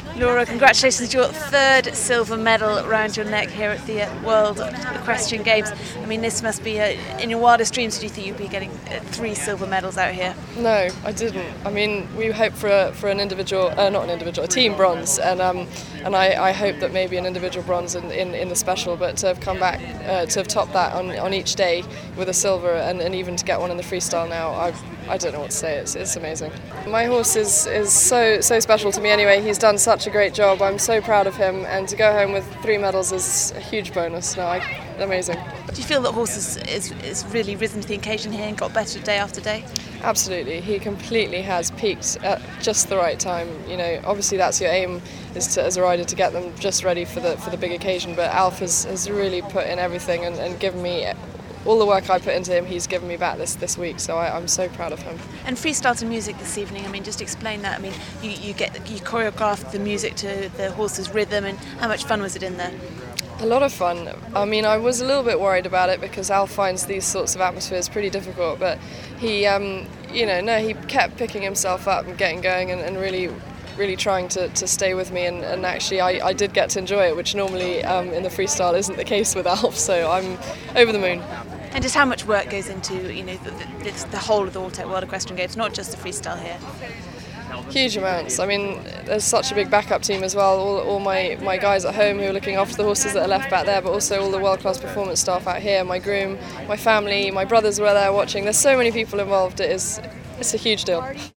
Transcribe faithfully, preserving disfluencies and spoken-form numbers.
Laura, congratulations, your third silver medal around your neck here at the uh, World Equestrian Games. I mean, this must be, uh, in your wildest dreams, did you think you'd be getting uh, three silver medals out here? No, I didn't. I mean, we hoped for a, for an individual, uh, not an individual, a team bronze, and um, and I, I hoped that maybe an individual bronze in, in, in the special, but to have come back, uh, to have topped that on, on each day with a silver, and, and even to get one in the freestyle now, I I don't know what to say. It's it's amazing. My horse is, is so so special to me anyway. He's done such a great job. I'm so proud of him, and to go home with three medals is a huge bonus. No, I, amazing. Do you feel that horse is, is, is really risen to the occasion here and got better day after day? Absolutely. He completely has peaked at just the right time. You know, obviously that's your aim, is to, as a rider, to get them just ready for the for the big occasion. But Alf has, has really put in everything and, and given me all the work I put into him. He's given me back this, this week, so I, I'm so proud of him. And freestyle to music this evening, I mean, just explain that. I mean, you, you get you choreographed the music to the horse's rhythm, and how much fun was it in there? A lot of fun. I mean, I was a little bit worried about it because Al finds these sorts of atmospheres pretty difficult, but he, um, you know, no, he kept picking himself up and getting going and, and really, really trying to, to stay with me. And, and actually, I, I did get to enjoy it, which normally um, in the freestyle isn't the case with Alf. So I'm over the moon. And just how much work goes into, you know, the, the, the whole of the Auto World Equestrian Games, not just the freestyle here? Huge amounts. I mean, there's such a big backup team as well. All, all my, my guys at home who are looking after the horses that are left back there, but also all the world-class performance staff out here, my groom, my family, my brothers were there watching. There's so many people involved. It is, it's a huge deal.